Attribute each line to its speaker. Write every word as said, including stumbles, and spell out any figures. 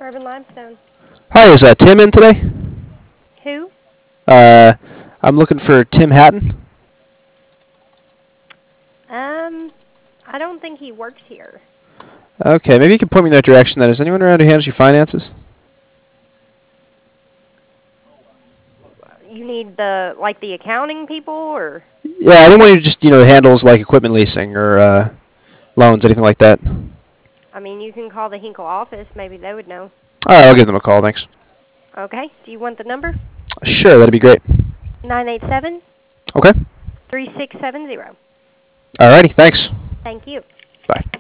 Speaker 1: Urban Limestone.
Speaker 2: Hi, is uh, Tim in today?
Speaker 1: Who?
Speaker 2: Uh, I'm looking for Tim Hatton.
Speaker 1: Um, I don't think he works here.
Speaker 2: Okay, maybe you can point me in that direction. Then, is anyone around who handles your finances?
Speaker 1: You need the like the accounting people, or
Speaker 2: Yeah, anyone who just you know handles like equipment leasing or uh, loans, anything like that.
Speaker 1: I mean, you can call the Hinkle office. Maybe they would know.
Speaker 2: All right, I'll give them a call. Thanks.
Speaker 1: Okay. Do you want the number?
Speaker 2: Sure, that'd be great.
Speaker 1: Nine eight seven
Speaker 2: Okay.
Speaker 1: three six seven zero.
Speaker 2: Alrighty, thanks.
Speaker 1: Thank you.
Speaker 2: Bye.